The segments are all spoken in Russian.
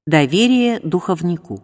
Доверие духовнику.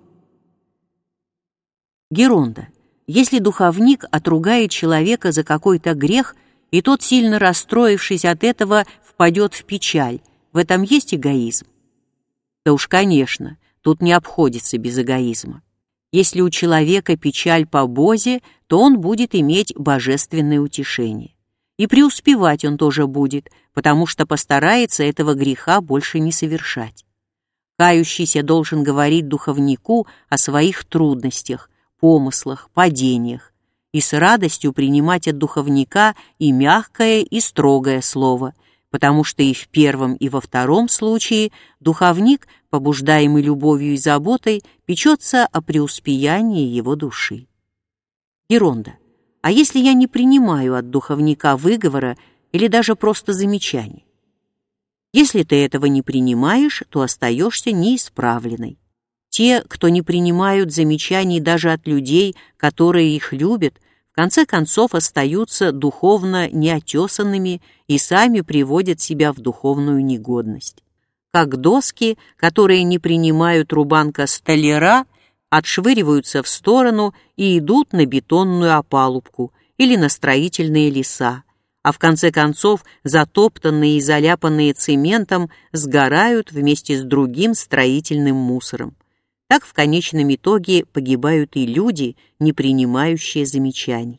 Геронда. Если духовник отругает человека за какой-то грех, и тот, сильно расстроившись от этого, впадет в печаль, в этом есть эгоизм? Да уж, конечно, тут не обходится без эгоизма. Если у человека печаль по Бозе, то он будет иметь божественное утешение. И преуспевать он тоже будет, потому что постарается этого греха больше не совершать. Кающийся должен говорить духовнику о своих трудностях, помыслах, падениях, и с радостью принимать от духовника и мягкое, и строгое слово, потому что и в первом, и во втором случае духовник, побуждаемый любовью и заботой, печется о преуспеянии его души. Геронда. А если я не принимаю от духовника выговора или даже просто замечаний? Если ты этого не принимаешь, то остаешься неисправленной. Те, кто не принимают замечаний даже от людей, которые их любят, в конце концов остаются духовно неотесанными и сами приводят себя в духовную негодность. Как доски, которые не принимают рубанка столяра, отшвыриваются в сторону и идут на бетонную опалубку или на строительные леса, а в конце концов затоптанные и заляпанные цементом сгорают вместе с другим строительным мусором. Так в конечном итоге погибают и люди, не принимающие замечаний.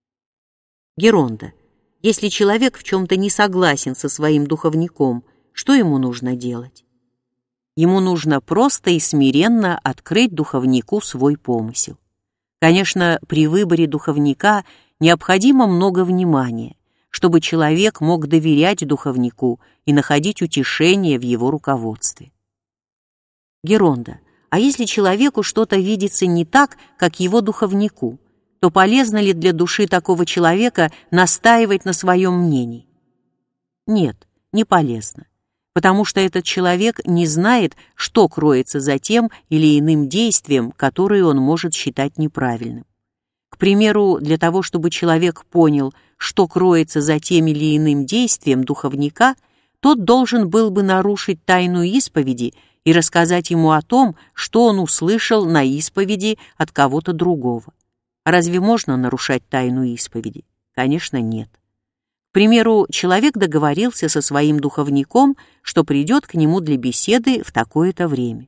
Геронда. Если человек в чем-то не согласен со своим духовником, что ему нужно делать? Ему нужно просто и смиренно открыть духовнику свой помысел. Конечно, при выборе духовника необходимо много внимания, чтобы человек мог доверять духовнику и находить утешение в его руководстве. Геронда. А если человеку что-то видится не так, как его духовнику, то полезно ли для души такого человека настаивать на своем мнении? Нет, не полезно, потому что этот человек не знает, что кроется за тем или иным действием, которое он может считать неправильным. К примеру, для того, чтобы человек понял, что кроется за тем или иным действием духовника, тот должен был бы нарушить тайну исповеди и рассказать ему о том, что он услышал на исповеди от кого-то другого. Разве можно нарушать тайну исповеди? Конечно, нет. К примеру, человек договорился со своим духовником, что придет к нему для беседы в такое-то время.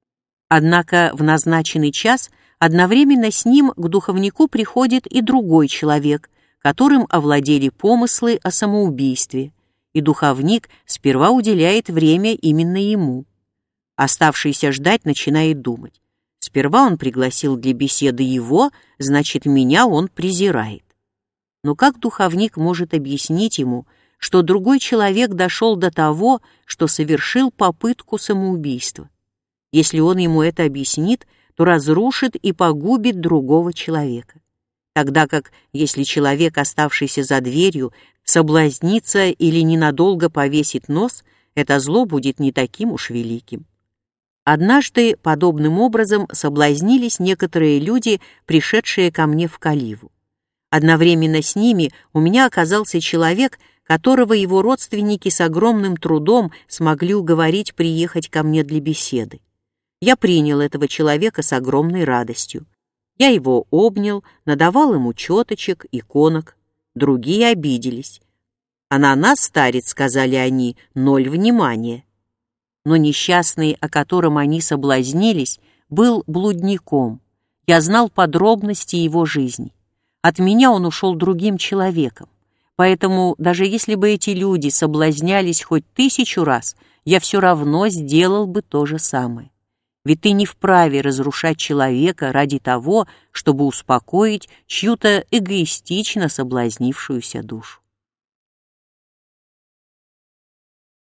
Однако в назначенный час одновременно с ним к духовнику приходит и другой человек, которым овладели помыслы о самоубийстве, и духовник сперва уделяет время именно ему. Оставшийся ждать начинает думать. Сперва он пригласил для беседы его, значит, меня он презирает. Но как духовник может объяснить ему, что другой человек дошел до того, что совершил попытку самоубийства? Если он ему это объяснит, то разрушит и погубит другого человека. Тогда как, если человек, оставшийся за дверью, соблазнится или ненадолго повесит нос, это зло будет не таким уж великим. Однажды подобным образом соблазнились некоторые люди, пришедшие ко мне в Каливу. Одновременно с ними у меня оказался человек, которого его родственники с огромным трудом смогли уговорить приехать ко мне для беседы. Я принял этого человека с огромной радостью. Я его обнял, надавал ему четочек, иконок. Другие обиделись. «А на нас, старец, — сказали они, — 0 внимания». Но несчастный, о котором они соблазнились, был блудником. Я знал подробности его жизни. От меня он ушел другим человеком. Поэтому, даже если бы эти люди соблазнялись хоть 1000 раз, я все равно сделал бы то же самое. Ведь ты не вправе разрушать человека ради того, чтобы успокоить чью-то эгоистично соблазнившуюся душу.